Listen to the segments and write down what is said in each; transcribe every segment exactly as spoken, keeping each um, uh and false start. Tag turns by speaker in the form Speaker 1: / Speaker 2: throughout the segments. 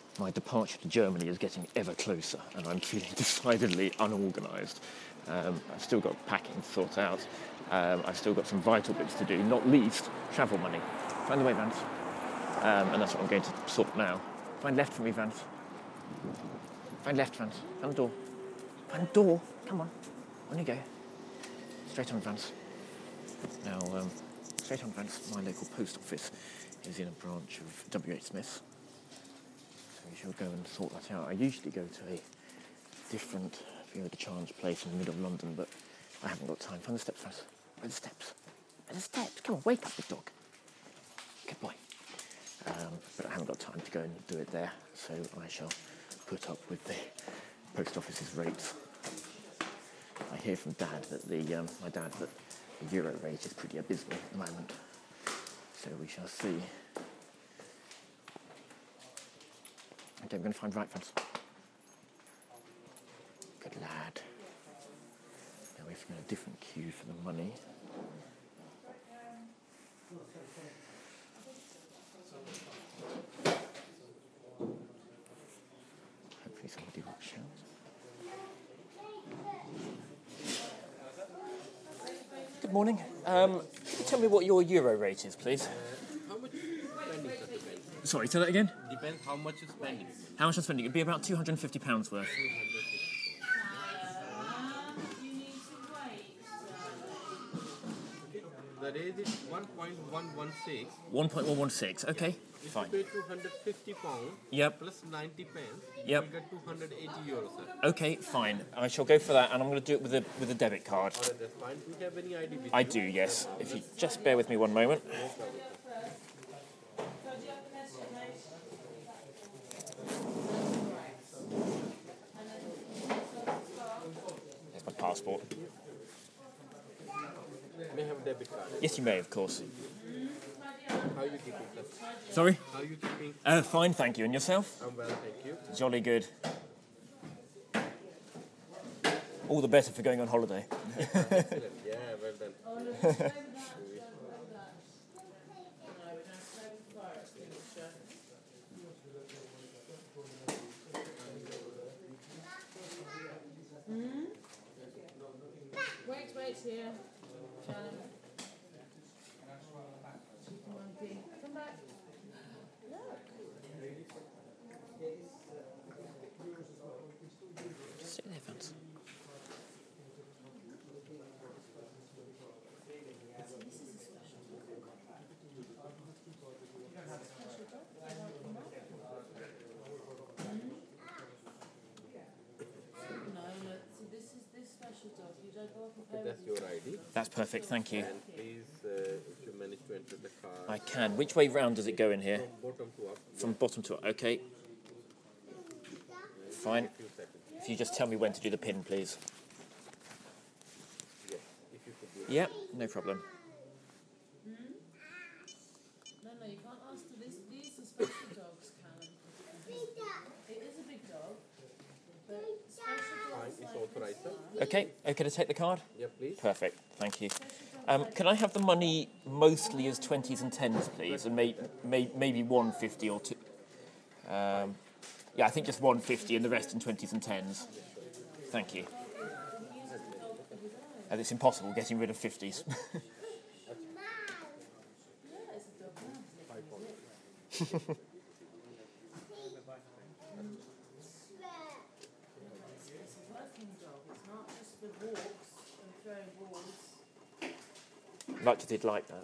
Speaker 1: My departure to Germany is getting ever closer, and I'm feeling decidedly unorganised. Um, I've still got packing to sort out. Um, I've still got some vital bits to do, not least travel money. Find the way, Vance. Um, and that's what I'm going to sort now. Find left for me, Vance. Find left, Vance. Find the door. Find the door. Come on. On you go. Straight on, Vance. Now, um, straight on, Vance. My local post office is in a branch of W H Smith's. So we shall go and sort that out. I usually go to a different View of the Chance place in the middle of London, but I haven't got time. Find the steps, Vance. Find the steps. Find the steps. Come on, wake up, big dog. Good boy. Um, but I haven't got time to go and do it there, so I shall put up with the post office's rates. I hear from Dad that the um, my dad that the euro rate is pretty abysmal at the moment, so we shall see. Okay, I'm going to find right fence. Good lad. Now we've got a different queue for the money. Hopefully somebody will shout. Good morning. Um, tell me what your euro rate is, please.
Speaker 2: Uh, how much spending does it depend?
Speaker 1: Sorry, say that again?
Speaker 2: Depends how much you're spending.
Speaker 1: How much I'm spending? It'd be about two hundred fifty pounds worth.
Speaker 2: The rate is one point one one six.
Speaker 1: one point one one six, okay,
Speaker 2: If
Speaker 1: fine.
Speaker 2: you pay two hundred fifty pounds
Speaker 1: Yep.
Speaker 2: plus ninety pence,
Speaker 1: Yep.
Speaker 2: you get two hundred eighty euros, sir.
Speaker 1: Okay, fine. I shall go for that, and I'm going to do it with a with a debit card.
Speaker 2: Alright, that's fine. Do you have any I D with
Speaker 1: I
Speaker 2: you?
Speaker 1: do, yes. If you just bear with me one moment. There's my passport.
Speaker 2: May I have a debit card?
Speaker 1: Yes, you may, of course.
Speaker 2: How are you keeping, sir?
Speaker 1: Sorry?
Speaker 2: How are you keeping?
Speaker 1: Uh, fine, thank you. And yourself?
Speaker 2: I'm well, thank you.
Speaker 1: Jolly good. All the better for going on holiday.
Speaker 2: Excellent. Yeah, well done.
Speaker 3: Wait, wait here. Shannon. Come back.
Speaker 1: Sit there, Vance.
Speaker 3: No, no. See, this is this special dog. You don't go up and pay
Speaker 2: That's your I D.
Speaker 1: That's perfect, thank you.
Speaker 2: And please, uh, if you manage to enter the card
Speaker 1: I can. Which way round does it go in here?
Speaker 2: from bottom to up,
Speaker 1: From bottom to up. Okay, fine.
Speaker 2: few seconds.
Speaker 1: If you just tell me when to do the pin, please.
Speaker 2: Yes, if you could do it.
Speaker 1: Yep, no problem.
Speaker 3: No, no, you can't ask for this. These are special dogs, Callum. It is a big dog. But special
Speaker 2: Fine,
Speaker 3: dogs
Speaker 2: it's
Speaker 3: like
Speaker 2: authorized, sir.
Speaker 1: Okay, okay to take the card?
Speaker 2: Yeah, please.
Speaker 1: Perfect, thank you. Um, can I have the money mostly as twenties and tens, please, and may, may, maybe one fifty or two? Um, yeah, I think just one fifty and the rest in twenties and tens. Thank you. And it's impossible getting rid of fifties.
Speaker 3: it's a working dog. It's not just for walks and throwing balls.
Speaker 1: Like you did like that.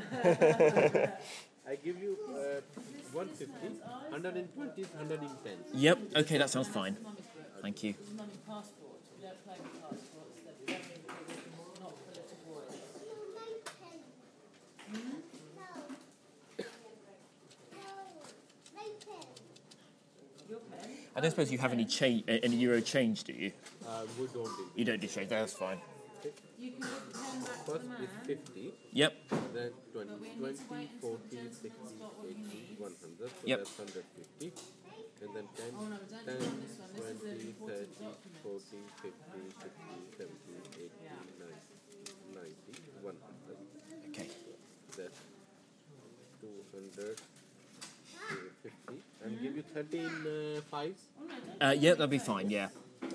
Speaker 2: I give you uh, one fifty, one hundred twenty, one hundred ten.
Speaker 1: Yep, okay, that sounds fine. Thank you.
Speaker 3: This is mummy's passport. We don't play with passports. They're very important, not for little boys. Your pen?
Speaker 1: I don't suppose you have any cha- uh, any euro change, do you?
Speaker 2: Uh, we don't do.
Speaker 1: You don't do change, that's fine.
Speaker 3: You can give the pen back to
Speaker 2: First
Speaker 3: the man.
Speaker 2: is fifty,
Speaker 1: Yep,
Speaker 2: then twenty,
Speaker 3: But we need to
Speaker 2: twenty,
Speaker 3: wait until
Speaker 2: forty,
Speaker 3: the gentleman's
Speaker 2: sixty,
Speaker 3: got what he
Speaker 2: eighty,
Speaker 3: needs.
Speaker 2: one hundred. So
Speaker 1: Yep.
Speaker 2: that's one hundred fifty. And then ten,
Speaker 3: Oh no, we don't
Speaker 2: ten,
Speaker 3: do on this one. This is an
Speaker 2: twenty,
Speaker 3: important
Speaker 2: thirty,
Speaker 3: document.
Speaker 2: forty, fifty, sixty, seventy, eighty, ninety, ninety, one hundred.
Speaker 1: okay.
Speaker 2: That's two hundred, fifty and give you thirteen uh, fives.
Speaker 1: Uh, yeah, that'll be fine, yeah.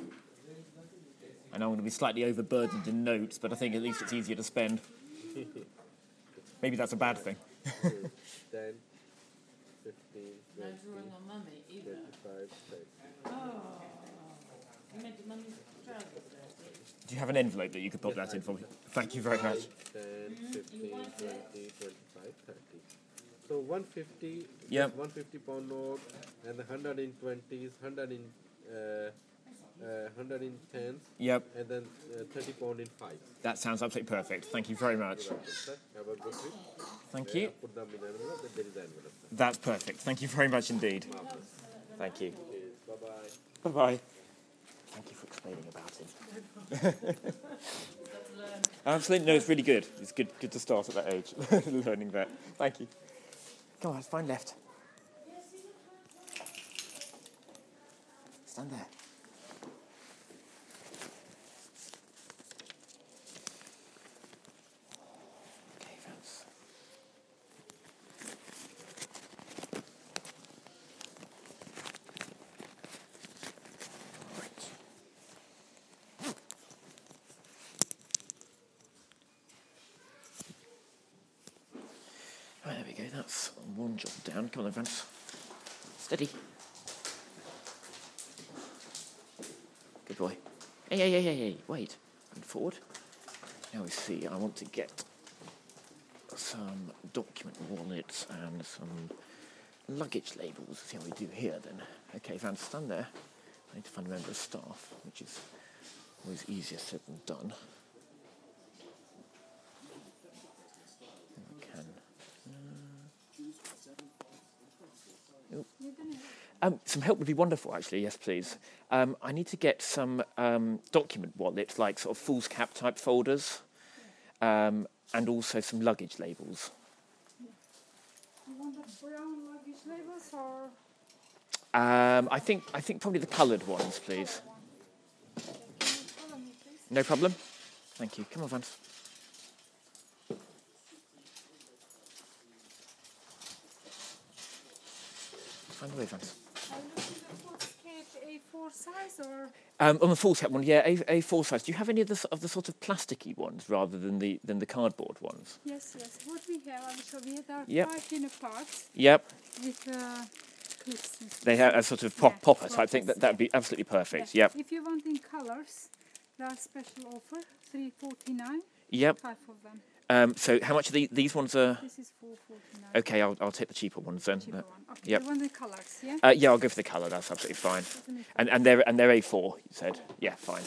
Speaker 1: I know I'm going to be slightly overburdened in notes, but I think at least it's easier to spend. Maybe that's a bad thing.
Speaker 2: ten, fifteen,
Speaker 3: No
Speaker 2: twenty,
Speaker 3: drawing on mummy either.
Speaker 2: twenty-five, thirty.
Speaker 3: Oh. You made mummy's trousers dirty.
Speaker 1: Do you have an envelope that you could pop that in for me? Thank you very much.
Speaker 2: ten, fifteen, twenty, twenty-five, thirty. So one fifty,
Speaker 1: Yep.
Speaker 2: one fifty pound note, and the one hundred in twenties, one hundred in uh, uh, one hundred in tens,
Speaker 1: Yep,
Speaker 2: and then uh, thirty pound in fives.
Speaker 1: that sounds absolutely perfect. Thank you very much.
Speaker 2: Welcome, sir. Have a good week.
Speaker 1: Thank
Speaker 2: Yeah,
Speaker 1: you.
Speaker 2: put them in envelope, and there is the envelope, sir.
Speaker 1: That's perfect. Thank you very much indeed.
Speaker 2: Marvelous.
Speaker 1: Thank you.
Speaker 2: Cheers. Bye-bye.
Speaker 1: Bye-bye. Thank you for explaining about it. Absolutely, no, it's really good. It's good, good to start at that age, learning that. Thank you. Come on, it's fine left. Stand there. Okay, Vance. Right. Right, there we go. That's one job down. Come on, then, Vance. Steady. Good boy. Hey, hey, hey, hey, hey. Wait. And forward. Now we see. I want to get some document wallets and some luggage labels. See how we do here then. Okay, Vance, stand there. I need to find a member of staff, which is always easier said than done. I can. Um, some help would be wonderful, actually. Yes, please. Um, I need to get some um, document wallets, like sort of foolscap type folders, um, and also some luggage labels.
Speaker 4: You want the brown luggage labels or
Speaker 1: Um, I think I think probably the coloured ones, please.
Speaker 4: can you follow me, please?
Speaker 1: No problem. Thank you. Come on, Vance. Find the way, Vance.
Speaker 4: Are you looking at foolscap A four size or
Speaker 1: Um, on the foolscap one, yeah, A, A4 size. Do you have any of the s- of the sort of plasticky ones rather than the than the cardboard ones?
Speaker 4: yes, yes. What we have, I will show you. There are
Speaker 1: Yep.
Speaker 4: five inner parts
Speaker 1: Yep.
Speaker 4: with uh, clips. and stuff.
Speaker 1: They have a sort of pop,
Speaker 4: Yeah,
Speaker 1: popper type thing.
Speaker 4: poppers,
Speaker 1: That that'd be absolutely perfect.
Speaker 4: Yeah.
Speaker 1: Yep.
Speaker 4: If you want in colors, there are special offer three forty nine.
Speaker 1: Yep.
Speaker 4: Five of them.
Speaker 1: Um, so how much are the, these ones are?
Speaker 4: This is four forty nine.
Speaker 1: Okay, I'll I'll take the cheaper ones then.
Speaker 4: Cheaper
Speaker 1: Uh,
Speaker 4: one. Okay.
Speaker 1: yep.
Speaker 4: The one with colors, yeah.
Speaker 1: Uh, yeah, I'll go for the colour. That's absolutely fine.
Speaker 4: Doesn't it?
Speaker 1: And and they're and they're A four. You said. Yeah, fine.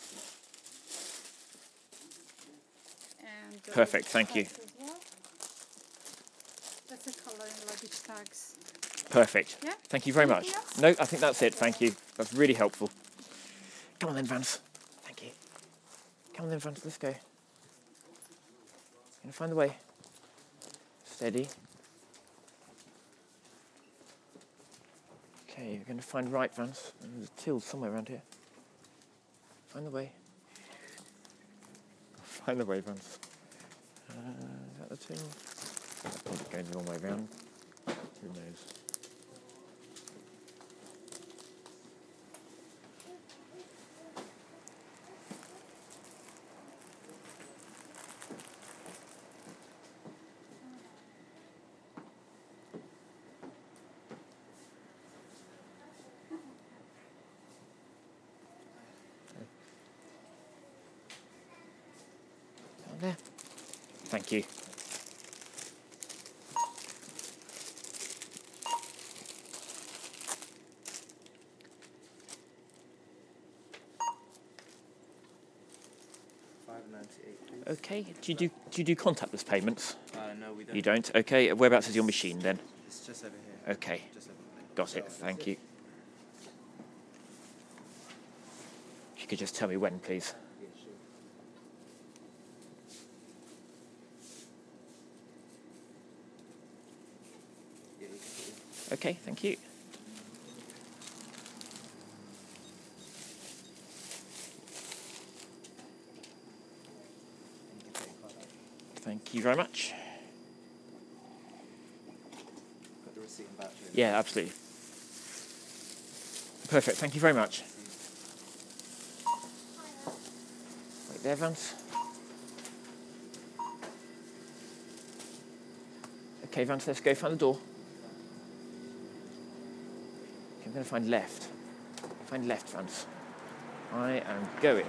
Speaker 4: And uh,
Speaker 1: Perfect, thank you.
Speaker 4: tags as well. That's the color in luggage tags.
Speaker 1: Perfect.
Speaker 4: Yeah?
Speaker 1: Thank you very much.
Speaker 4: Anything else?
Speaker 1: No, I think that's it. Thank you. That's really helpful. Come on then, Vance. Thank you. Come on then, Vance. Let's go. Gonna find the way. Steady. Okay, you're going to find right, Vance. There's a till somewhere around here. Find the way. Find the way, Vance. Uh, is that the till? That's probably going the wrong way round. Who knows? Down there. Thank you.
Speaker 5: five ninety-eight, please.
Speaker 1: Okay. Do you do do you do contactless payments?
Speaker 5: Uh, no, we don't.
Speaker 1: You don't. Okay. Whereabouts is your machine then?
Speaker 5: It's just over here.
Speaker 1: Okay.
Speaker 5: Just over there.
Speaker 1: Got it. Thank you. If you could just tell me when, please.
Speaker 2: Yeah, sure.
Speaker 5: Yeah, you can put it.
Speaker 1: Okay. Thank you.
Speaker 5: And you can put your card out.
Speaker 1: Thank you very much.
Speaker 5: Got the receipt and voucher.
Speaker 1: Yeah, absolutely. Perfect. Thank you very much. Wait there, Vance. Okay, Vance, let's go find the door. Okay, I'm going to find left. Find left, Vance. I am going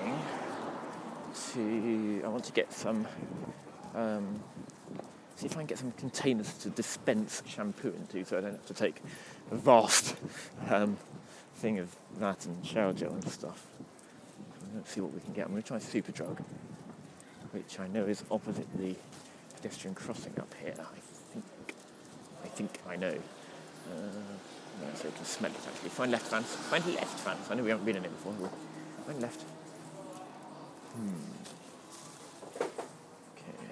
Speaker 1: to... I want to get some... Um, see if I can get some containers to dispense shampoo into so I don't have to take a vast um, thing of that and shower gel and stuff. Let's see what we can get. I'm going to try Superdrug, which I know is opposite the pedestrian crossing up here. I think I think I know. Uh, no, so I can smell it actually. Find left, Vance. Find left, Vance. I know we haven't been in it before. Have we? Find left. Hmm. Okay.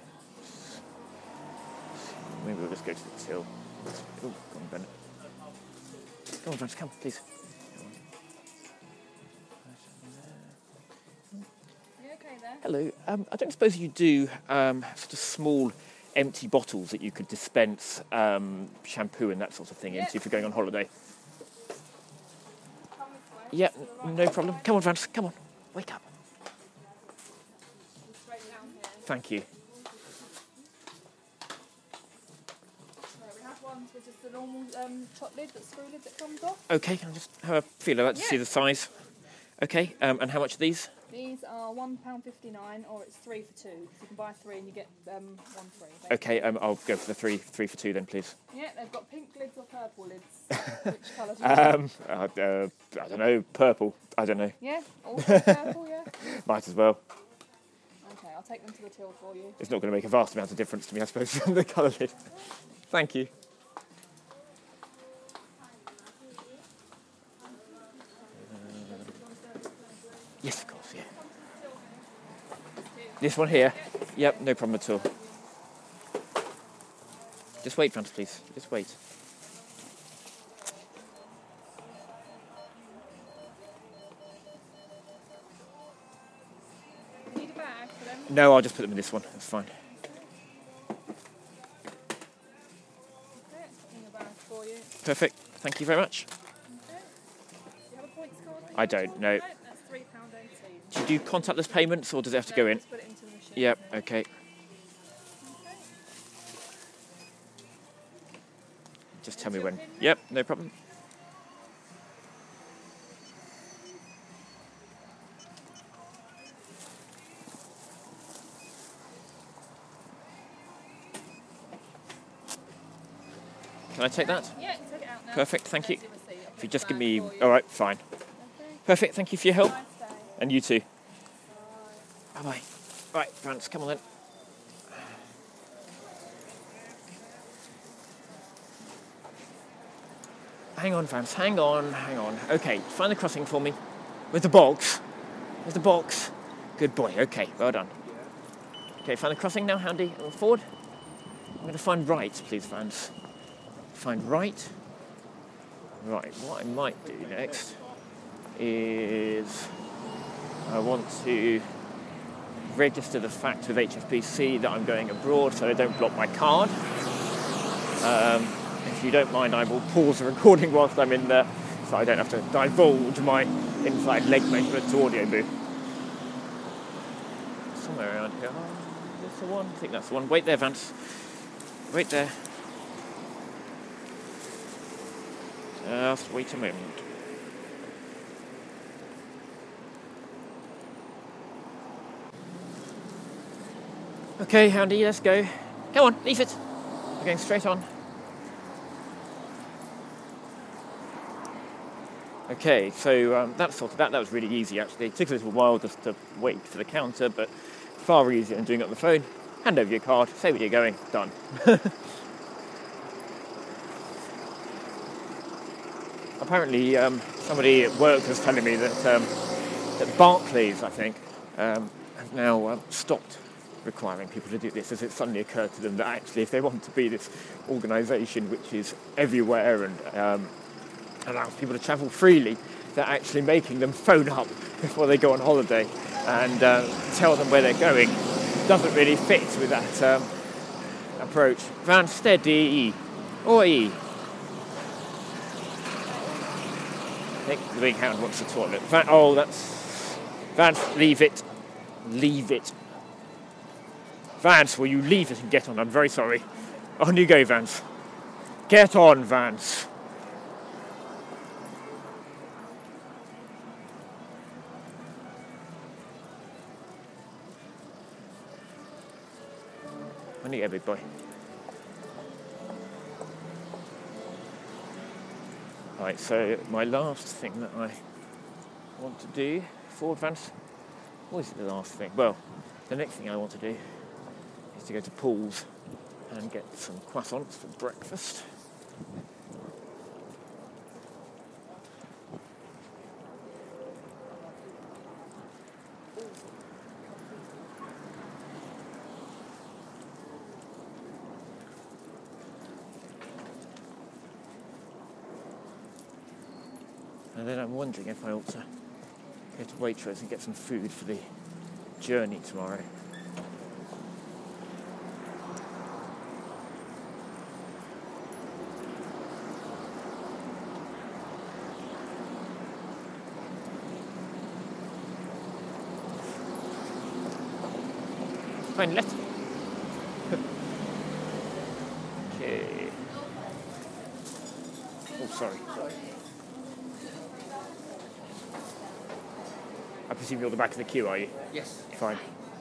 Speaker 1: Maybe we'll just go to the till. Oh, go on, Bennett. Come on, Vance, come, please.
Speaker 4: You okay there?
Speaker 1: Hello. Um, I don't suppose you do um, sort of small empty bottles that you could dispense um, shampoo and that sort of thing
Speaker 4: Yeah.
Speaker 1: into if you're going on holiday?
Speaker 4: Come this way.
Speaker 1: Yeah,
Speaker 4: To the right
Speaker 1: no
Speaker 4: hand
Speaker 1: problem.
Speaker 4: side.
Speaker 1: Come on, Vance, come on. Wake up.
Speaker 4: Straight down here.
Speaker 1: Thank you.
Speaker 4: Right, we have ones with just the normal um, top lid, that screw lid that comes off.
Speaker 1: Okay, can I just have a feel? I'd like to see
Speaker 4: Yeah.
Speaker 1: the size. Okay, um, and how much are these?
Speaker 4: These are one pound fifty-nine, or it's three for two. So you can buy three and you get um, one free. basically.
Speaker 1: Okay, um, I'll go for the three, three for two then, please.
Speaker 4: Yeah, they've got pink lids or purple lids. Which colour do you want?
Speaker 1: Um, uh, uh, I don't know, purple. I don't know.
Speaker 4: Yeah, also purple, yeah.
Speaker 1: Might as well.
Speaker 4: Okay, I'll take them to the till for you.
Speaker 1: It's not going to make a vast amount of difference to me, I suppose, the colour lid. Thank you. Yes, of course, yeah. This one here? Yep, no problem at all. Just wait, Vance, please. Just wait.
Speaker 4: You need a bag for them?
Speaker 1: No, I'll just put them in this one. That's fine.
Speaker 4: Okay, in a bag for you.
Speaker 1: Perfect. Thank you very much.
Speaker 4: Okay. Do you have a points card? that you
Speaker 1: I
Speaker 4: want
Speaker 1: don't,
Speaker 4: on?
Speaker 1: no.
Speaker 4: That's three pounds eighteen.
Speaker 1: Do you do contactless payments or does it have to go in?
Speaker 4: Just put it into the machine.
Speaker 1: Yep, okay.
Speaker 4: Okay.
Speaker 1: Just tell me
Speaker 4: Into your
Speaker 1: when.
Speaker 4: pin now?
Speaker 1: Yep, no problem. Can I take that?
Speaker 4: Yeah, take it out now.
Speaker 1: Perfect, thank you.
Speaker 4: There's your receipt. I'll
Speaker 1: If
Speaker 4: put
Speaker 1: you
Speaker 4: it
Speaker 1: just give
Speaker 4: back
Speaker 1: me...
Speaker 4: for you.
Speaker 1: All right, fine.
Speaker 4: Okay.
Speaker 1: Perfect, thank you for your help.
Speaker 4: Nice day.
Speaker 1: And you too. Bye-bye. Right, Vance, come on then. Hang on, Vance, hang on, hang on. Okay, find the crossing for me. Where's the box? Where's the box? Good boy, okay, well done. Okay, find the crossing now, handy. Forward. I'm going to find right, please, Vance. Find right. Right, what I might do next is I want to register the fact with H S B C that I'm going abroad so they don't block my card. Um, if you don't mind, I will pause the recording whilst I'm in there so I don't have to divulge my inside leg measurement to audio booth. Somewhere around here. Oh, is this the one? I think that's the one. Wait there, Vance. Wait there. Just wait a moment. Okay, Handy, let's go. Come on, leave it. We're going straight on. Okay, so um, that's sorted. That that was really easy actually. It took a little while just to wait for the counter, but far easier than doing it on the phone. Hand over your card, say where you're going, done. Apparently, um, somebody at work was telling me that um, that Barclays, I think, um, have now uh, stopped requiring people to do this, as it suddenly occurred to them that actually, if they want to be this organisation which is everywhere and um, allows people to travel freely, they're actually making them phone up before they go on holiday and uh, tell them where they're going. Doesn't really fit with that um, approach. Van steady. Oi. I think the big hound wants the toilet. Va- oh, that's... Vance, leave it. Leave it. Vance, will you leave it and get on? I'm very sorry. On you go, Vance. Get on, Vance. On you go, big boy. Right, so my last thing that I want to do for Vance, what is it the last thing? Well, the next thing I want to do is to go to Paul's and get some croissants for breakfast. And then I'm wondering if I ought to go to Waitrose and get some food for the journey tomorrow. Fine, let's. Okay. Oh, sorry. I presume you're the back of the queue, are you?
Speaker 5: Yes.
Speaker 1: Fine.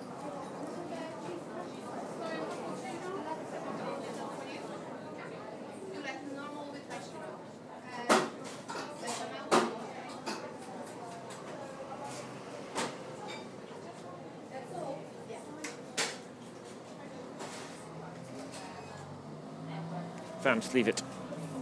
Speaker 1: Vance, leave it.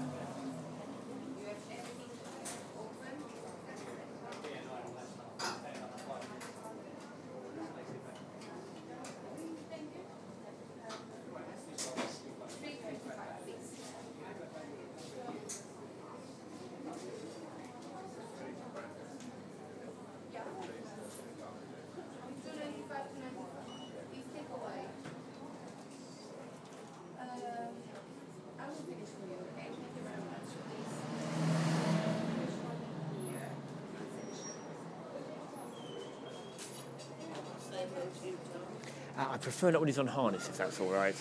Speaker 1: Uh, I prefer not when he's on harness, if that's all right.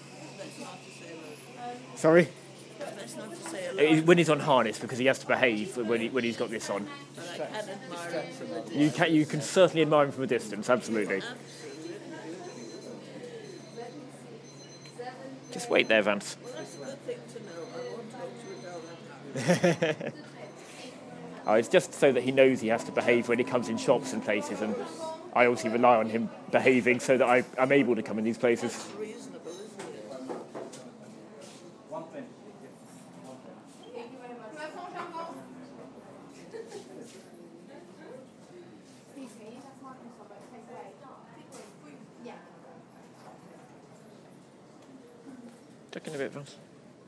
Speaker 1: Sorry?
Speaker 6: That's not to say a
Speaker 1: Uh,
Speaker 6: lot,
Speaker 1: When he's on harness, because he has to behave when, he, when he's got this on.
Speaker 6: but I can admire him from a distance.
Speaker 1: You can, you can certainly admire him from a distance, absolutely. Just wait there, Vance.
Speaker 6: Well, that's a good thing to know. I won't talk to a dog at home.
Speaker 1: Oh, it's just so that he knows he has to behave when he comes in shops and places, and I obviously rely on him behaving so that I, I'm able to come in these places.
Speaker 6: Reasonable, isn't it?
Speaker 1: Check in a bit, Vance.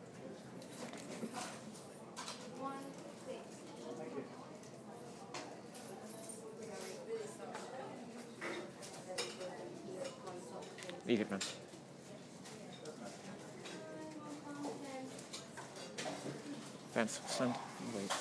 Speaker 1: Leave it, man. Vance, stand. Wait.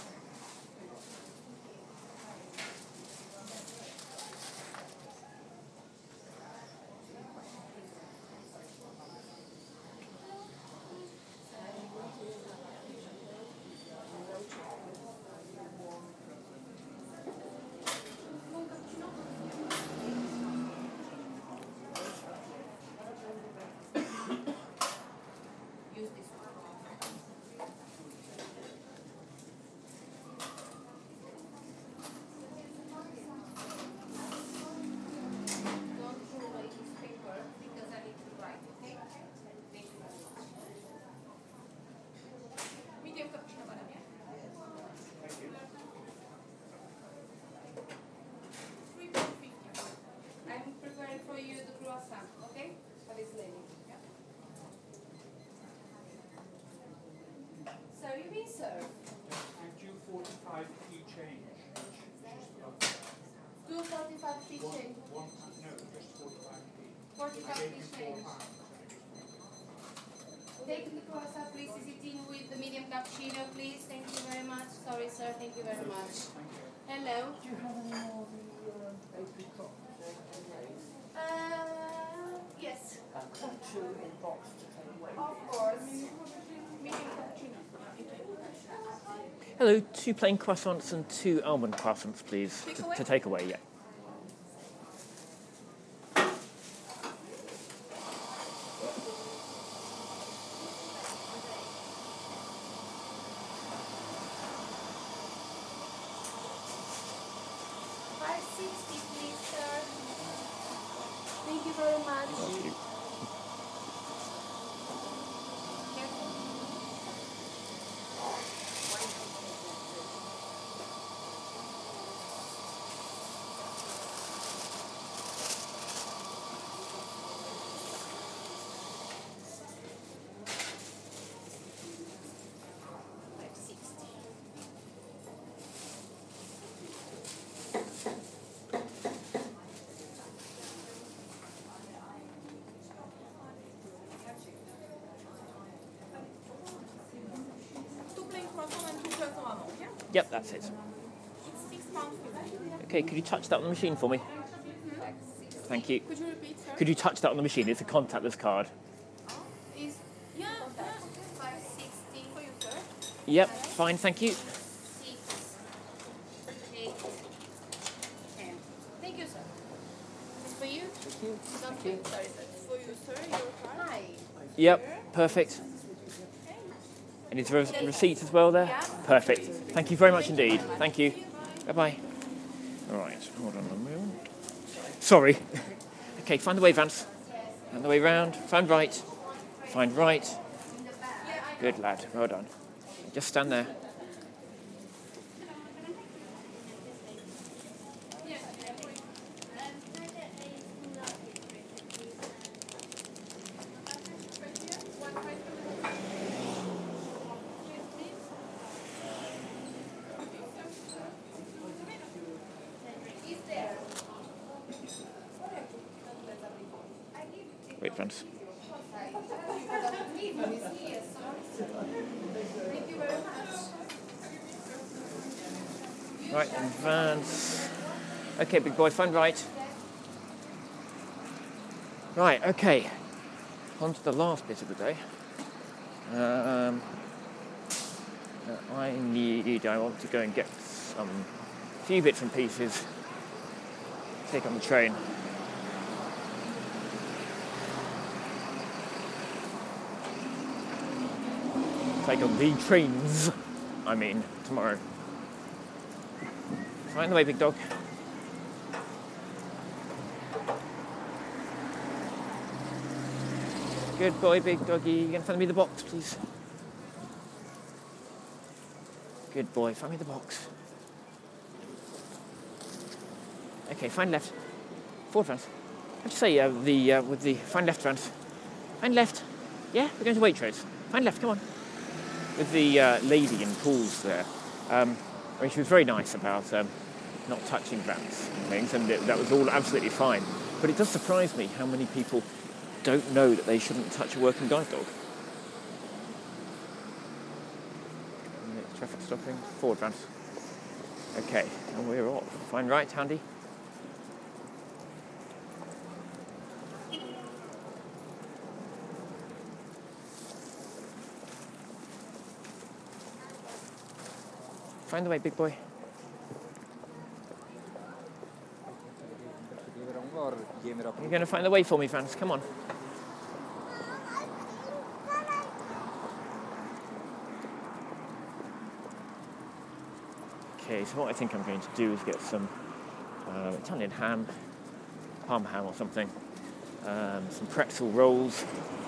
Speaker 7: I'm preparing for you the croissant, okay? For this lady. Yeah. So you've been served.
Speaker 8: And two forty-five p change.
Speaker 7: Two forty-five p
Speaker 8: One,
Speaker 7: change.
Speaker 8: one, no, just forty-five p.
Speaker 7: Forty-five
Speaker 8: I gave
Speaker 7: p
Speaker 8: you four
Speaker 7: change.
Speaker 8: pounds.
Speaker 7: Take the croissant, please. Is it in with the medium cappuccino, please? Thank you very very much. Sorry, sir. Thank you very much. Hello.
Speaker 6: Do you have any more of the uh, apricot
Speaker 7: Uh, yes.
Speaker 6: uh, two in box to take away?
Speaker 7: Of course.
Speaker 1: Hello, two plain croissants and two almond croissants, please, to, to take away. Yeah.
Speaker 7: five sixty, please, sir. Thank you very much.
Speaker 1: Thank you.
Speaker 7: five sixty.
Speaker 4: Two plain croissant and two croissant almond, yeah?
Speaker 1: Yep, that's it.
Speaker 4: It's six pounds fifty.
Speaker 1: Okay, could you touch that on the machine for me? Thank you.
Speaker 4: Could you repeat, sir?
Speaker 1: Could you touch that on the machine? It's a contactless card.
Speaker 7: Is
Speaker 4: Yeah, yeah.
Speaker 7: five sixty for you, sir?
Speaker 1: Yep, fine, thank you.
Speaker 7: Six, eight, ten. Thank you, sir. It's for you? Thank you. Thank you. Sorry, sir.
Speaker 4: For you, sir, your card.
Speaker 7: Hi.
Speaker 1: Yep, perfect. And is there a receipt as well there?
Speaker 7: Yeah.
Speaker 1: Perfect. Thank you very much indeed. Thank you. Bye-bye. All right, hold on a moment. Sorry. Okay, find the way, Vance. Find the way round. Find right. Find right. Good lad. Well done. Just stand there. Wait, Vance. Right, advance. Okay, big boy, find right. Right, okay. On to the last bit of the day. Um, uh, I need, I want to go and get some few bits and pieces. Take on the train. Take on the trains, I mean, tomorrow. Find the way, big dog. Good boy, big doggy. You gonna find me the box, please? Good boy, find me the box. Okay, find left. Forward, Vance. I have to say, uh, the uh, with the find left, Vance. Find left. Yeah, we're going to Waitrose. Find left, come on. With the uh, lady in pools there. Um, I mean, she was very nice about um, not touching Vance and things, and it, that was all absolutely fine. But it does surprise me how many people don't know that they shouldn't touch a working guide dog. Traffic stopping. Forward, Vance. Okay, and we're off. Find right, handy. Find the way, big boy. You're going to find the way for me, Vance. Come on. Okay, so what I think I'm going to do is get some uh, Italian ham, parm ham or something, um, some pretzel rolls.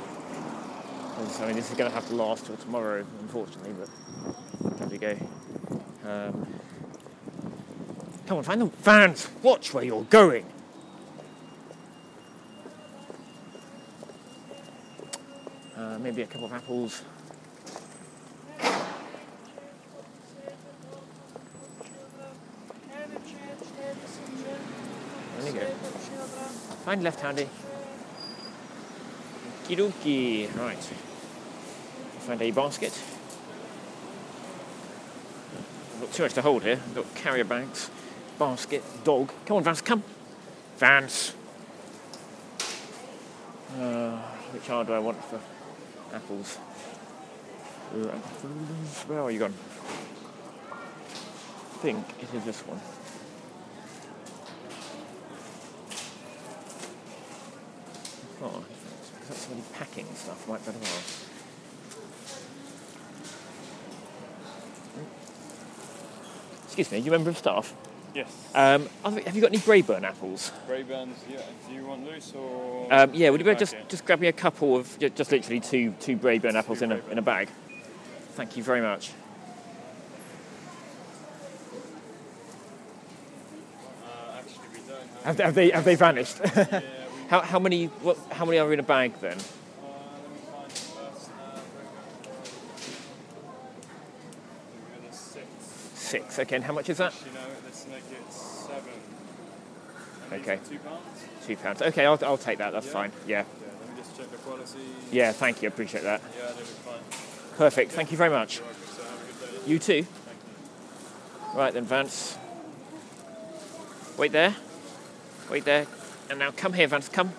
Speaker 1: I mean, this is going to have to last till tomorrow, unfortunately, but there we go. Um, come on, find the Vance. Watch where you're going. Uh, maybe a couple of apples. There you go. Find left handy. Okie dokie. Right. Find a basket. Not too much to hold here. I've got carrier bags, basket, dog. Come on, Vance, come. Vance. Uh, which jar do I want for apples? Uh, apples. Where are you gone? I think it is this one. Oh, because that's really packing stuff. Might better well. Excuse me, you member of staff?
Speaker 9: Yes.
Speaker 1: Um, have you got any Brayburn apples?
Speaker 9: Brayburn's, yeah. Do you want loose or?
Speaker 1: Um, yeah, would you be able to just
Speaker 9: Okay.
Speaker 1: just grab me a couple of ju- just literally two two Brayburn apples
Speaker 9: Two
Speaker 1: in a
Speaker 9: Brayburn.
Speaker 1: in a bag? Thank you very much.
Speaker 9: Uh, actually, we don't have.
Speaker 1: Have, have they have they vanished?
Speaker 9: Yeah, we.
Speaker 1: how how many what how many are in a bag then?
Speaker 9: Uh, let me find the first. Uh, We're gonna six.
Speaker 1: Six. Okay, and how much is that?
Speaker 9: You know, let's make it seven. And these
Speaker 1: Okay.
Speaker 9: are Two pounds.
Speaker 1: Two pounds. Okay, I'll I'll take that. That's
Speaker 9: Yeah?
Speaker 1: fine. Yeah.
Speaker 9: Yeah. Let me just check the quality.
Speaker 1: Yeah. Thank you. Appreciate that.
Speaker 9: Yeah, they look fine.
Speaker 1: Perfect. Thank you very much.
Speaker 9: You're welcome. So have a good day.
Speaker 1: You too.
Speaker 9: Thank you.
Speaker 1: Right then, Vance. Wait there. Wait there. And now come here, Vance. Come.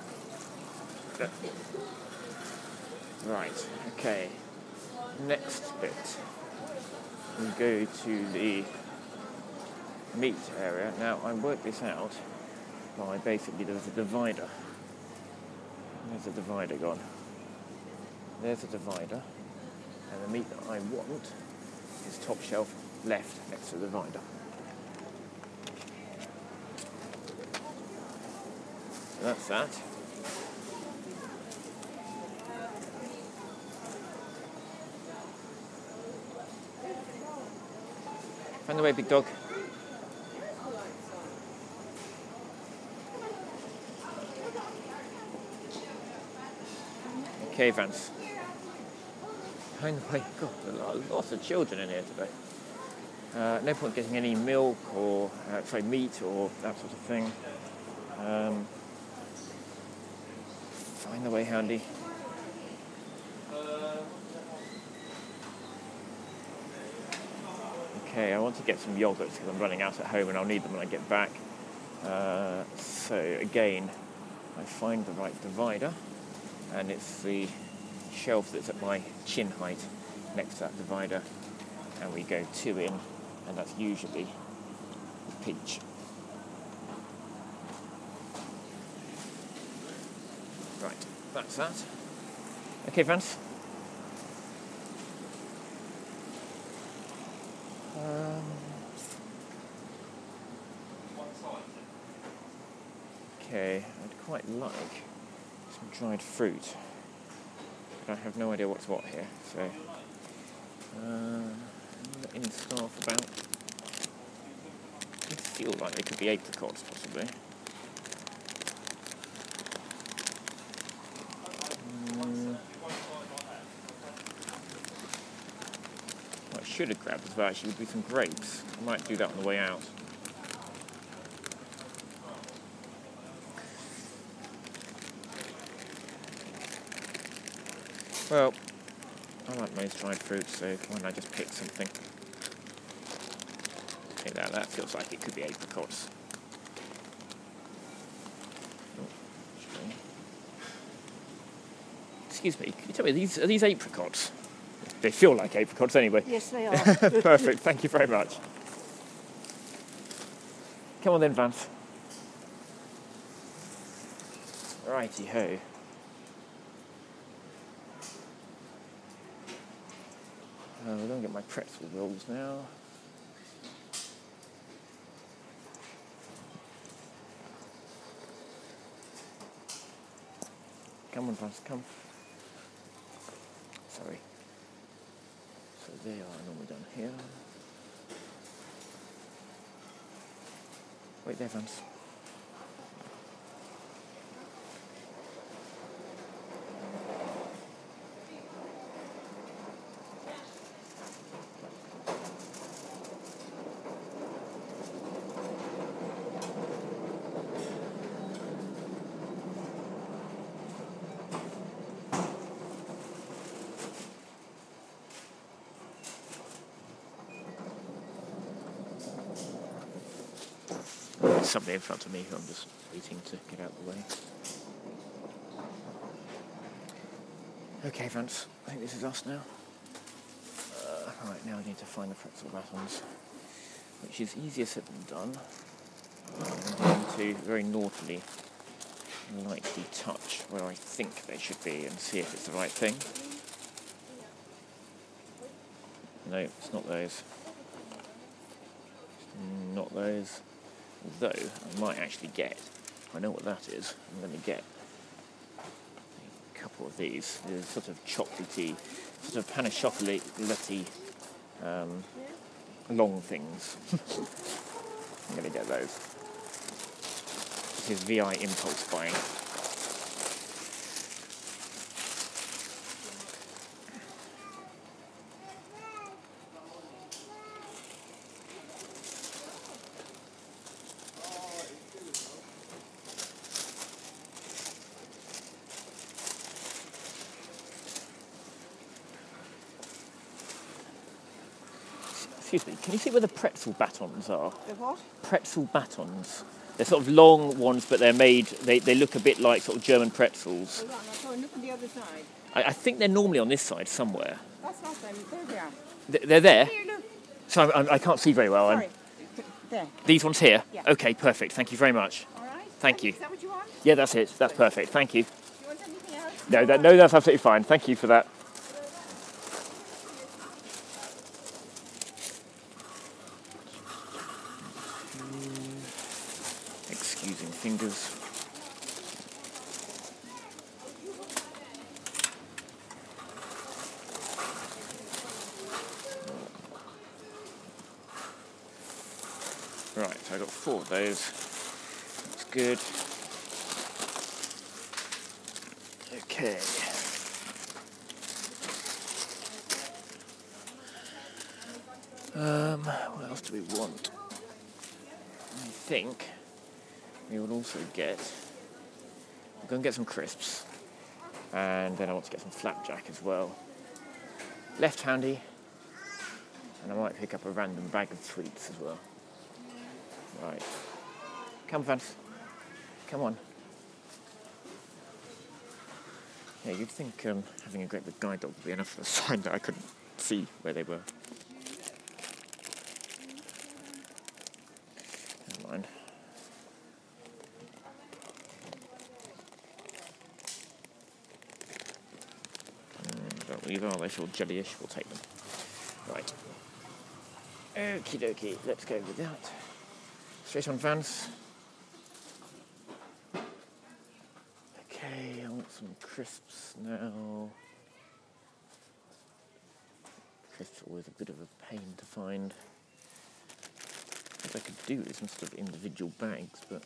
Speaker 1: Right. Okay. Next bit. We go to the meat area. Now I worked this out by basically there's a divider. There's a divider gone. There's a divider. And the meat that I want is top shelf left next to the divider. So that's that. Find the way, big dog. Okay, Vance. Find the way. God, there are lots of children in here today. Uh, no point getting any milk or, uh, sorry, meat or that sort of thing. Um, find the way, Handy. Okay, I want to get some yogurts because I'm running out at home and I'll need them when I get back. Uh, so again, I find the right divider, and it's the shelf that's at my chin height next to that divider, and we go two in, and that's usually the peach. Right, that's that. Okay, Vance. Um, okay, I'd quite like some dried fruit, but I have no idea what's what here, so uh, any scarf about. I feel like they could be apricots, possibly. Mm. What I should have grabbed as well actually would be some grapes. I might do that on the way out. Well, I like most dried fruits, so why don't I just pick something? Take that, that feels like it could be apricots. Oh, okay. Excuse me, can you tell me, are these, are these apricots? They feel like apricots anyway.
Speaker 4: Yes, they are.
Speaker 1: Perfect, thank you very much. Come on then, Vance. Righty-ho. Uh, we're going to get my pretzel rolls now. Come on, Vance, come. Sorry. So they are normally done here. Wait there, Vance. There's somebody in front of me who I'm just waiting to get out of the way. Okay, Vance, I think this is us now. Uh, right, now I need to find the pretzel batons, which is easier said than done. I'm going to very naughtily, lightly touch where I think they should be and see if it's the right thing. No, it's not those. Not those. Although, I might actually get, I know what that is, I'm going to get a couple of these. They're sort of chocolatey, sort of pan of chocolate-y, um, long things. I'm going to get those. This is V I impulse buying. Excuse me, can you see where the pretzel batons are?
Speaker 6: The what?
Speaker 1: Pretzel batons. They're sort of long ones, but they're made, they, they look a bit like sort of German pretzels.
Speaker 6: Hold on, I'll go and look on the other side.
Speaker 1: I, I think they're normally on this side somewhere.
Speaker 6: That's not them. There they are.
Speaker 1: Th- They're there?
Speaker 6: Here, look.
Speaker 1: So I'm, I can't see very well. I'm-
Speaker 6: Sorry. There.
Speaker 1: These ones here?
Speaker 6: Yeah.
Speaker 1: Okay, perfect. Thank you very much.
Speaker 6: All right.
Speaker 1: Thank you.
Speaker 6: Is that what you want?
Speaker 1: Yeah, that's it. That's perfect. Thank you.
Speaker 6: Do you want anything else?
Speaker 1: No, that, no, that's absolutely fine. Thank you for that. Excusing fingers. Right, so I got four of those. That's good. Okay. Um, what else do we want? I think we will also get, we'll go and get some crisps, and then I want to get some flapjack as well. Left handy, and I might pick up a random bag of sweets as well. Right. Come, Vance. Come on. Yeah, you'd think um, having a great big guide dog would be enough for a sign that I couldn't see where they were. Never mind. Mm, don't leave, are they? Feel jellyish. We'll take them. Right. Okie dokie. Let's go with that. Straight on, Vance. Okay, I want some crisps now. Crisps are always a bit of a pain to find. What I could do is some sort of individual bags, but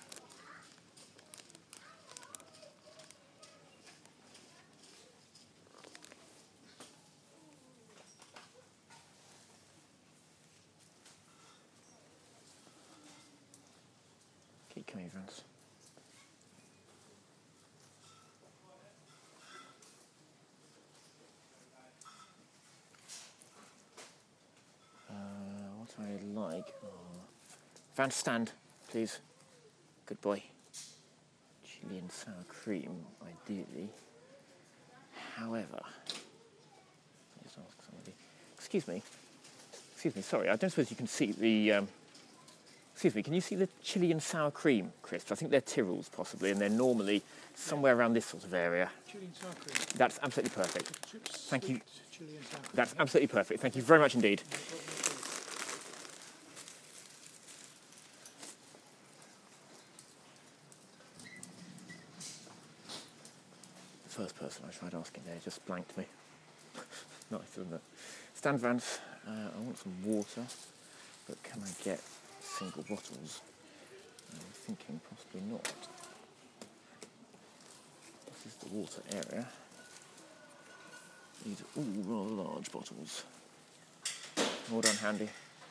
Speaker 1: keep coming, Vance. I like. Oh. Vance, stand, please. Good boy. Chili and sour cream, ideally. However, just ask somebody. Excuse me. Excuse me. Sorry, I don't suppose you can see the. Um, excuse me. Can you see the chili and sour cream crisps? I think they're Tyrrells, possibly, and they're normally somewhere around this sort of area.
Speaker 8: Chili and sour cream.
Speaker 1: That's absolutely perfect.
Speaker 8: Chips,
Speaker 1: Thank you.
Speaker 8: Chili and sour cream.
Speaker 1: That's absolutely perfect. Thank you very much indeed. The first person I tried asking there just blanked me. Nice, isn't it? Stand, Vance. Uh, I want some water, but can I get single bottles? I'm thinking possibly not. This is the water area. These are all rather large bottles. All done handy.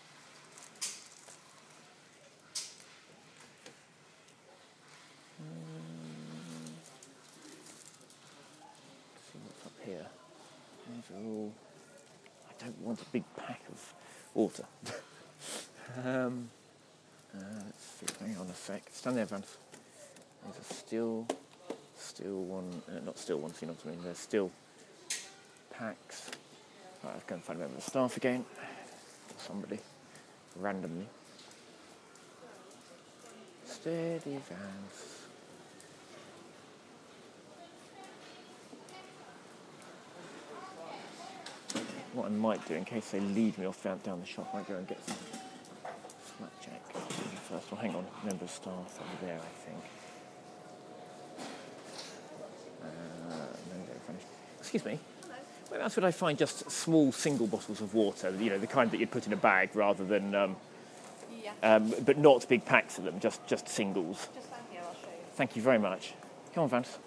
Speaker 1: Here. These are all. I don't want a big pack of water. um, Uh, let's see, hang on a sec. Stand there, Vance. There's a still, still one, uh, not still one, so you know what I mean. There's still packs. Right, let's go and find a member of the staff again. Somebody, randomly. Steady, Vance. What I might do, in case they lead me off down, down the shop, I might go and get some Snapjack first. Well, hang on, member of staff over there, I think. Uh, no, they're finished. Excuse me.
Speaker 7: Hello.
Speaker 1: Where else would I find just small single bottles of water? You know, the kind that you'd put in a bag rather than, um,
Speaker 7: Yeah.
Speaker 1: um, but not big packs of them, just just singles.
Speaker 7: Just down here, I'll show you.
Speaker 1: Thank you very much. Come on, Vance.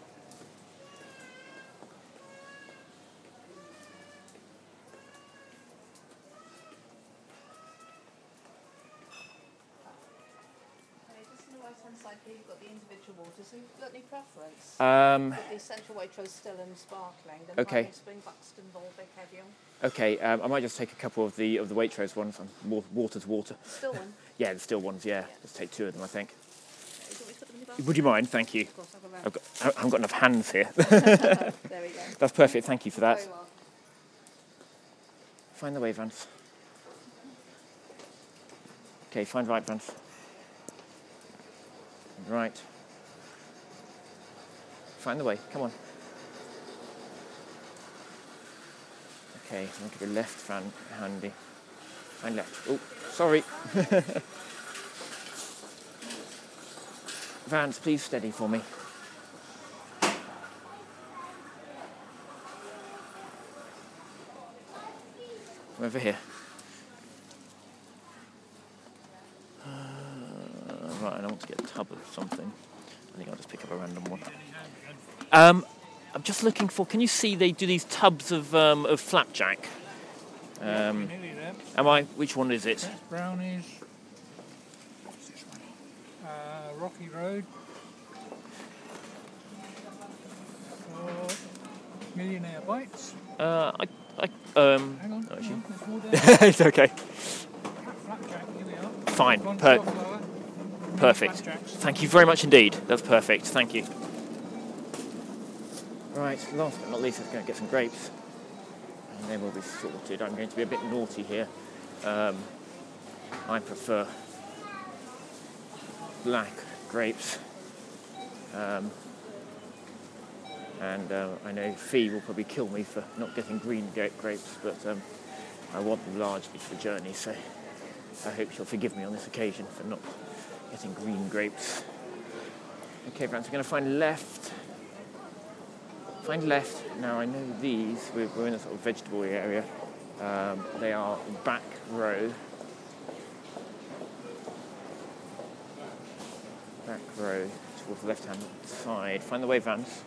Speaker 7: Okay, just on the right hand side here, you've got the individual waters. Have you got any preference?
Speaker 1: Um,
Speaker 7: Got the essential Waitrose still and sparkling. Then
Speaker 1: Okay.
Speaker 7: Private Spring, Buxton, Volvic, Evian.
Speaker 1: okay, um, I might just take a couple of the of the Waitrose ones. Um, wa- Water's water.
Speaker 7: Still one.
Speaker 1: Yeah, the still ones. Yeah, let's take two of them, I think.
Speaker 7: Okay, do you want me to put them in your basket?
Speaker 1: Would you mind? Thank you.
Speaker 7: Of course, I'll go round.
Speaker 1: I've got, I haven't got enough hands here.
Speaker 7: There we go.
Speaker 1: That's perfect. Thank you for that.
Speaker 7: Very well.
Speaker 1: Find the way, Vance. Okay, find right, Vance. Right. Find the way. Come on. Okay, I'm going to go left, Van, handy. Find left. Oh, sorry. Vance, please steady for me. Come over here. Uh, right, I want to get a tub of something. I think I'll just pick up a random one. Um, I'm just looking for. Can you see they do these tubs of um, of flapjack? Um,
Speaker 8: Nearly there.
Speaker 1: am I? Which one is it?
Speaker 8: That's brownies. What's this one? Uh, Rocky Road. Uh, Millionaire Bites.
Speaker 1: Uh, I, I, um,
Speaker 8: Hang on.
Speaker 1: oh,
Speaker 8: hang
Speaker 1: actually-
Speaker 8: on, there's more down.
Speaker 1: it's okay.
Speaker 8: Flapjack, here we are.
Speaker 1: Fine,
Speaker 8: One
Speaker 1: per-
Speaker 8: flour, mini
Speaker 1: Perfect.
Speaker 8: flapjacks.
Speaker 1: Thank you very much indeed. That's perfect. Thank you. Right, last but not least, let's go and get some grapes. And then we'll be sorted. I'm going to be a bit naughty here. Um, I prefer black grapes. Um, and uh, I know Fee will probably kill me for not getting green gra- grapes, but um, I want them largely for the journey, so I hope she'll forgive me on this occasion for not getting green grapes. Okay, friends, we're going to find left. Find left. Now, I know these, we're, we're in a sort of vegetable area. Um, they are back row. Back row towards the left-hand side. Find the way, Vance.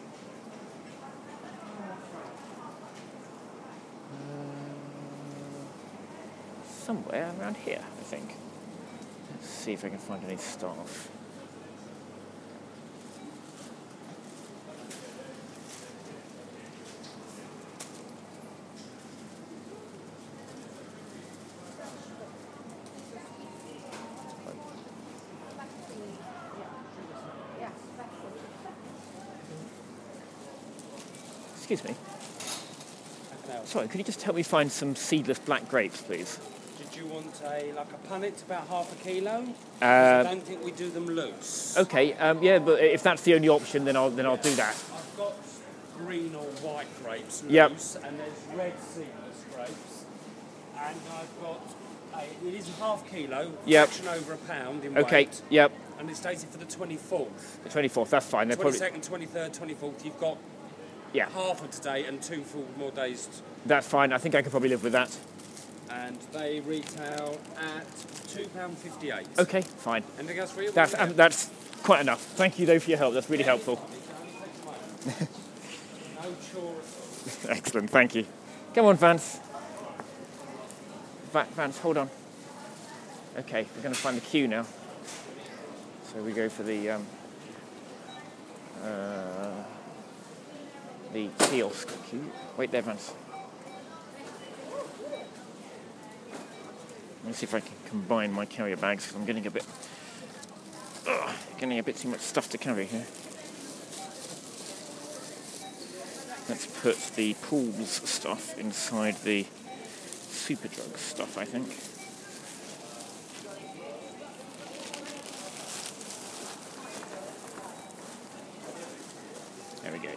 Speaker 1: Somewhere around here, I think. Let's see if I can find any staff. Excuse me. Sorry, could you just help me find some seedless black grapes, please?
Speaker 10: Did you want a like a punnet about half a kilo?
Speaker 1: Uh,
Speaker 10: I don't think we do them loose.
Speaker 1: Okay, um, yeah, but if that's the only option, then I'll then I'll do that.
Speaker 10: I've got green or white grapes
Speaker 1: Yep.
Speaker 10: loose, and there's red seedless grapes, and I've got a, it is a half kilo,
Speaker 1: Yep.
Speaker 10: fraction over a pound in
Speaker 1: Okay,
Speaker 10: weight,
Speaker 1: yep,
Speaker 10: and it's dated for the twenty-fourth.
Speaker 1: the twenty-fourth. That's fine. They're probably
Speaker 10: twenty-second, twenty-third, twenty-fourth. You've got
Speaker 1: yeah,
Speaker 10: half of today and two full more days,
Speaker 1: that's fine. I think I can probably live with that.
Speaker 10: and they retail at two pound fifty-eight.
Speaker 1: Okay, fine.
Speaker 10: Anything else for you?
Speaker 1: That's um, that's quite enough. Thank you though for your help. That's really helpful.
Speaker 10: No chore at all.
Speaker 1: Excellent. Thank you. Come on, Vance. Va- Vance, hold on. Okay, we're going to find the queue now. So we go for the um, uh, the kiosk queue. Wait there, Vance. me see if I can combine my carrier bags because I'm getting a bit, ugh, getting a bit too much stuff to carry here. Let's put the Pools stuff inside the Superdrug stuff, I think. There we go.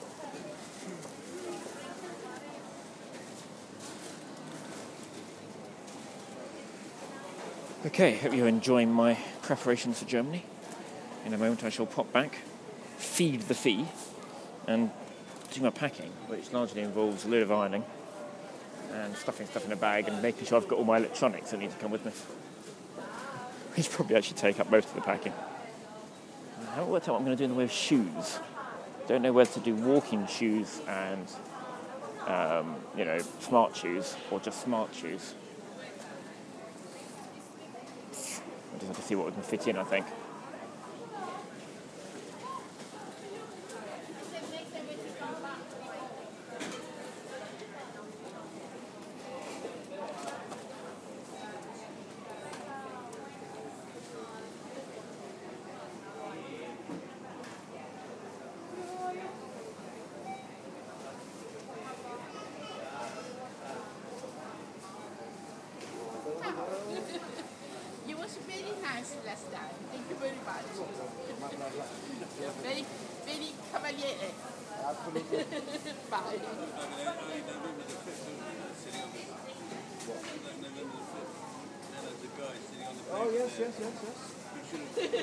Speaker 1: Okay, hope you're enjoying my preparations for Germany. In a moment I shall pop back, feed the fee, and do my packing, which largely involves a load of ironing and stuffing stuff in a bag and making sure I've got all my electronics that need to come with me. Which probably actually take up most of the packing. I haven't worked out what I'm going to do in the way of shoes. Don't know whether to do walking shoes and, um, you know, smart shoes, or just smart shoes. I just have to see what we can fit in, I think.
Speaker 6: You was very nice last time. Thank you very much. You're very, very cavaliere. Bye.
Speaker 2: Oh, yes, yes, yes, yes.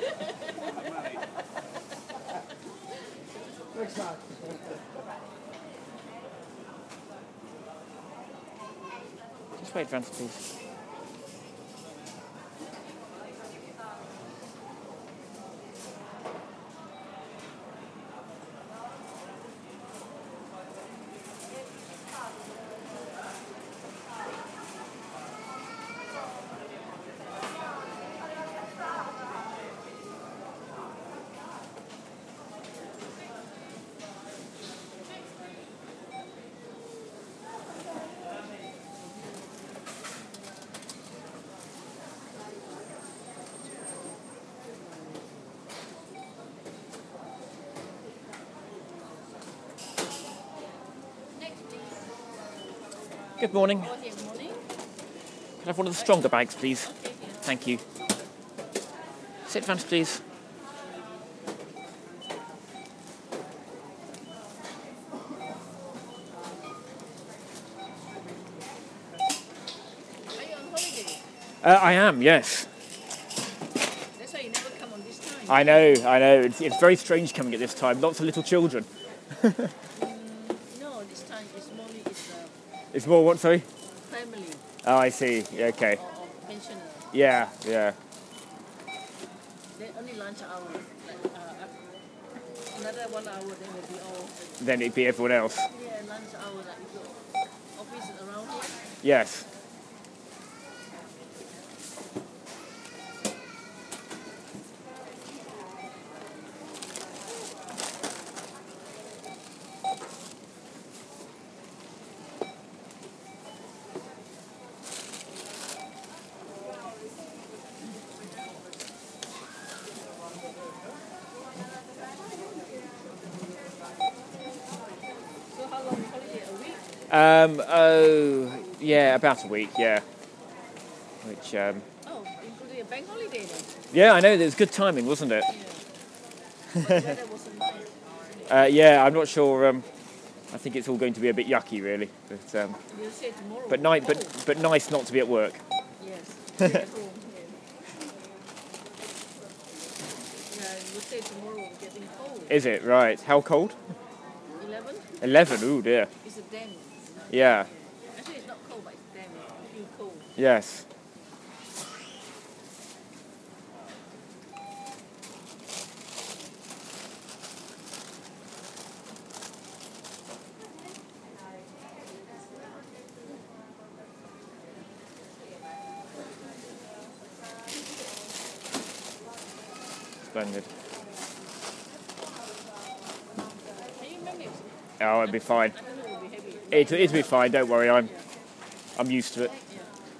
Speaker 2: Exactly.
Speaker 1: Just wait, Francis, please. Good morning.
Speaker 6: Good morning.
Speaker 1: Can I have one of the stronger bags, please? Thank you. Sit, Vance, please.
Speaker 6: Are you on holiday?
Speaker 1: Uh, I am, yes.
Speaker 6: That's why you never come on this time.
Speaker 1: I know, I know. It's, it's very strange coming at this time. Lots of little children.
Speaker 6: Mm, no, this time it's more it's uh,
Speaker 1: It's more what, sorry?
Speaker 6: family
Speaker 1: Oh, I see. Yeah, okay.
Speaker 6: or, or pensioner.
Speaker 1: Yeah, yeah.
Speaker 6: They only lunch hour. Like, uh, another one hour, they will be all.
Speaker 1: Then it'd be everyone else.
Speaker 6: Yeah, lunch hour. Like your office around here.
Speaker 1: Yes.
Speaker 6: So how long holiday? A week?
Speaker 1: Um, oh, yeah, about a week, yeah. Which, um,
Speaker 6: Oh, including a bank holiday then.
Speaker 1: yeah, I know, it was good timing, wasn't it?
Speaker 6: Yeah. But the weather wasn't nice.
Speaker 1: Uh, yeah, I'm not sure, um, I think it's all going to be a bit yucky, really. But, um,
Speaker 6: You'll say tomorrow.
Speaker 1: but, ni-
Speaker 6: Oh,
Speaker 1: but, but nice not to be at work.
Speaker 6: yes. Stay at home. Yeah. Yeah, you say tomorrow it's getting cold.
Speaker 1: Is it? Right. How cold?
Speaker 6: Eleven.
Speaker 1: eleven, ooh dear.
Speaker 6: It's a damp.
Speaker 1: Yeah,
Speaker 6: Actually, it's not cold, but it's damp. It's feel cold.
Speaker 1: yes. Splendid.
Speaker 6: Can you manage?
Speaker 1: Oh, it'll be fine.
Speaker 6: I don't know, it will be heavy.
Speaker 1: It, it'll be fine, don't worry, I'm, I'm used to it.